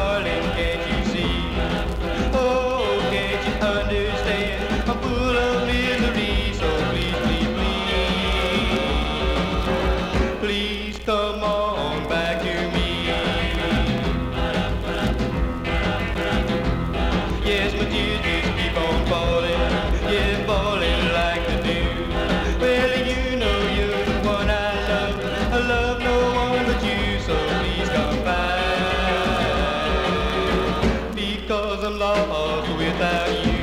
darling, can't you see? Oh, can't you understand? I'm full of misery, so please, please, please, please come on back to me. Yes, my tears just keep on falling, yeah, falling like the dew. Well, you know you're the one I love no one but you, so please come back, because I'm lost without you.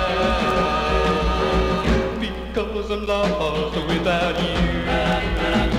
I'm lost without you.